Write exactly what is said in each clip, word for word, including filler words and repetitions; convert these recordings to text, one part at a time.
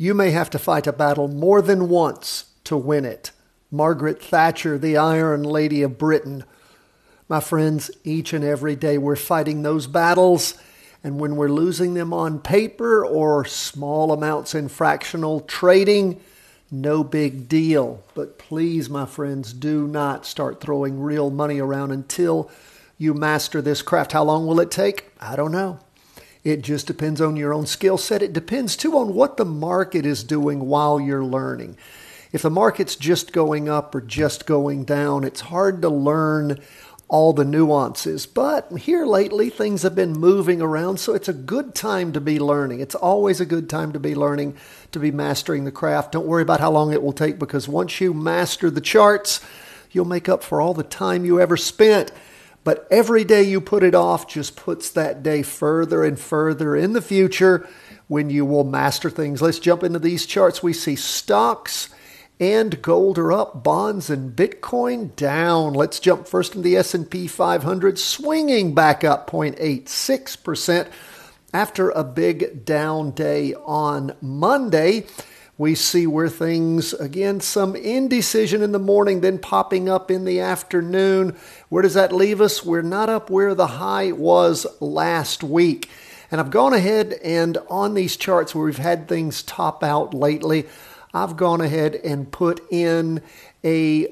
You may have to fight a battle more than once to win it. Margaret Thatcher, the Iron Lady of Britain. My friends, each and every day we're fighting those battles, and when we're losing them on paper or small amounts in fractional trading, no big deal. But please, my friends, do not start throwing real money around until you master this craft. How long will it take? I don't know. It just depends on your own skill set. It depends, too, on what the market is doing while you're learning. If the market's just going up or just going down, it's hard to learn all the nuances. But here lately, things have been moving around, so it's a good time to be learning. It's always a good time to be learning, to be mastering the craft. Don't worry about how long it will take, because once you master the charts, you'll make up for all the time you ever spent. But every day you put it off just puts that day further and further in the future when you will master things. Let's jump into these charts. We see stocks and gold are up, bonds and Bitcoin down. Let's jump first into the S and P five hundred, swinging back up zero point eight six percent after a big down day on Monday. We see where things, again, some indecision in the morning, then popping up in the afternoon. Where does that leave us? We're not up where the high was last week. And I've gone ahead and on these charts where we've had things top out lately, I've gone ahead and put in a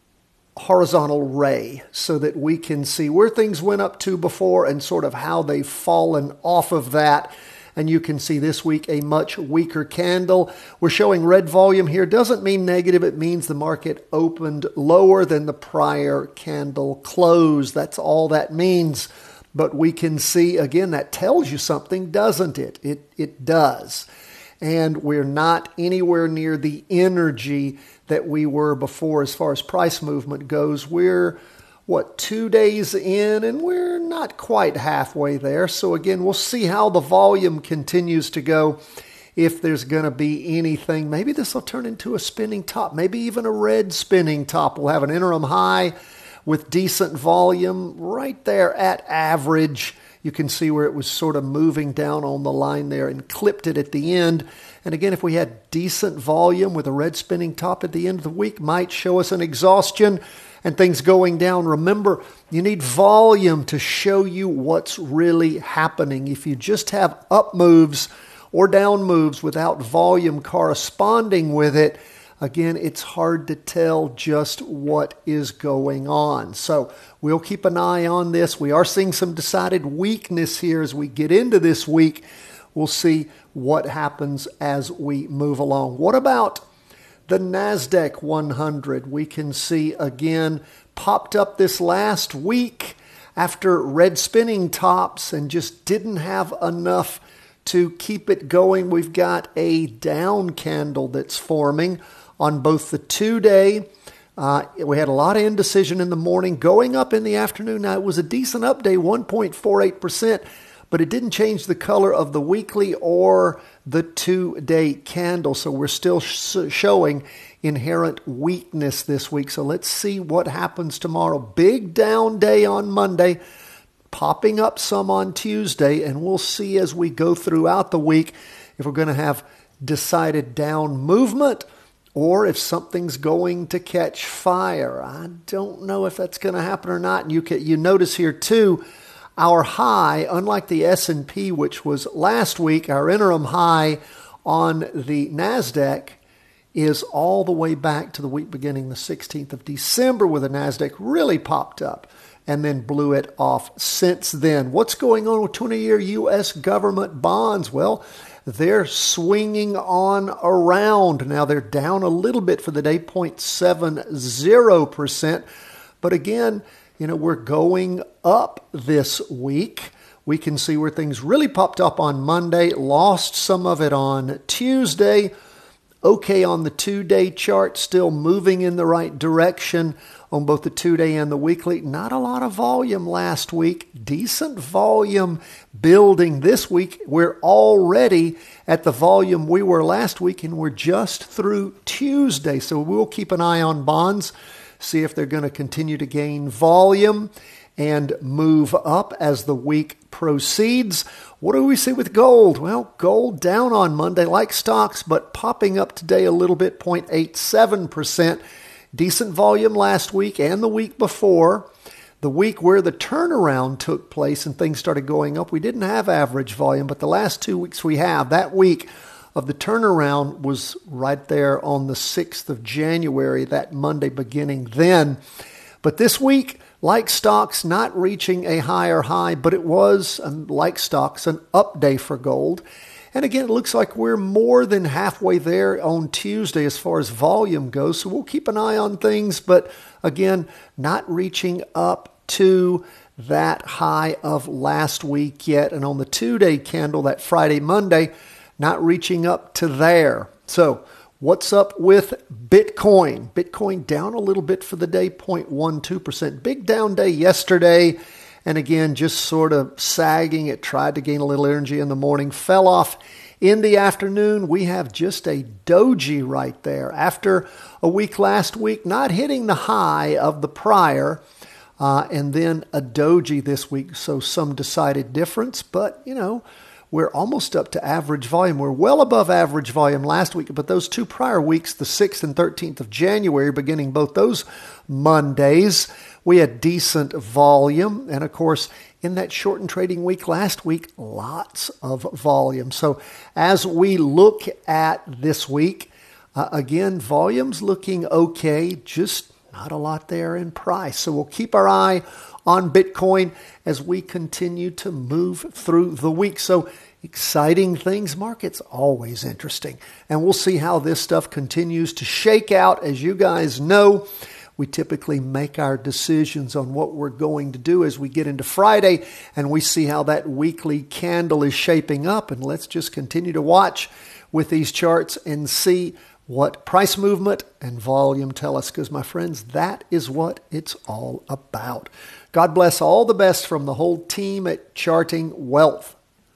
horizontal ray so that we can see where things went up to before and sort of how they've fallen off of that. And you can see this week a much weaker candle. We're showing red volume here. Doesn't mean negative. It means the market opened lower than the prior candle closed. That's all that means. But we can see, again, that tells you something, doesn't it? It, it does. And we're not anywhere near the energy that we were before as far as price movement goes. We're, what, two days in, and we're not quite halfway there. So again, we'll see how the volume continues to go. If there's going to be anything, maybe this will turn into a spinning top, maybe even a red spinning top. We'll have an interim high with decent volume right there at average. You can see where it was sort of moving down on the line there and clipped it at the end. And again, if we had decent volume with a red spinning top at the end of the week, might show us an exhaustion and things going down. Remember, you need volume to show you what's really happening. If you just have up moves or down moves without volume corresponding with it, again, it's hard to tell just what is going on. So we'll keep an eye on this. We are seeing some decided weakness here as we get into this week. We'll see what happens as we move along. What about the NASDAQ one hundred? We can see, again, popped up this last week after red spinning tops and just didn't have enough to keep it going. We've got a down candle that's forming on both the two-day. Uh, we had a lot of indecision in the morning, going up in the afternoon. Now, it was a decent up day, one point four eight percent, but it didn't change the color of the weekly or the two-day candle. So we're still sh- showing inherent weakness this week. So let's see what happens tomorrow. Big down day on Monday, popping up some on Tuesday, and we'll see as we go throughout the week if we're going to have decided down movement or if something's going to catch fire. I don't know if that's going to happen or not. And you can, you notice here too, our high, unlike the S and P, which was last week, our interim high on the NASDAQ is all the way back to the week beginning the sixteenth of December, where the NASDAQ really popped up and then blew it off since then. What's going on with twenty-year U S government bonds? Well, they're swinging on around. Now, they're down a little bit for the day, zero point seven zero percent. But again, you know, we're going up this week. We can see where things really popped up on Monday, lost some of it on Tuesday. Okay on the two-day chart, still moving in the right direction on both the two-day and the weekly. Not a lot of volume last week. Decent volume building this week. We're already at the volume we were last week, and we're just through Tuesday. So we'll keep an eye on bonds, see if they're going to continue to gain volume. and move up as the week proceeds. What do we see with gold? Well, gold down on Monday like stocks, but popping up today a little bit, zero point eight seven percent. Decent volume last week and the week before. The week where the turnaround took place and things started going up, we didn't have average volume, but the last two weeks we have. That week of the turnaround was right there on the sixth of January, that Monday beginning then. But this week, like stocks, not reaching a higher high, but it was, um, like stocks, an up day for gold. And again, it looks like we're more than halfway there on Tuesday as far as volume goes. So we'll keep an eye on things, but again, not reaching up to that high of last week yet. And on the two-day candle, that Friday, Monday, not reaching up to there. So what's up with Bitcoin? Bitcoin down a little bit for the day, zero point one two percent. Big down day yesterday. And again, just sort of sagging. It tried to gain a little energy in the morning, fell off in the afternoon. We have just a doji right there. After a week last week, not hitting the high of the prior, uh, and then a doji this week. So some decided difference, but you know, we're almost up to average volume. We're well above average volume last week, but those two prior weeks, the sixth and thirteenth of January, beginning both those Mondays, we had decent volume. And of course, in that shortened trading week last week, lots of volume. So as we look at this week, uh, again, volume's looking okay, just not a lot there in price. So we'll keep our eye on Bitcoin as we continue to move through the week. So exciting things. Market's always interesting. And we'll see how this stuff continues to shake out. As you guys know, we typically make our decisions on what we're going to do as we get into Friday, and we see how that weekly candle is shaping up. And let's just continue to watch with these charts and see what price movement and volume tell us, because, my friends, that is what it's all about. God bless. All the best from the whole team at Charting Wealth.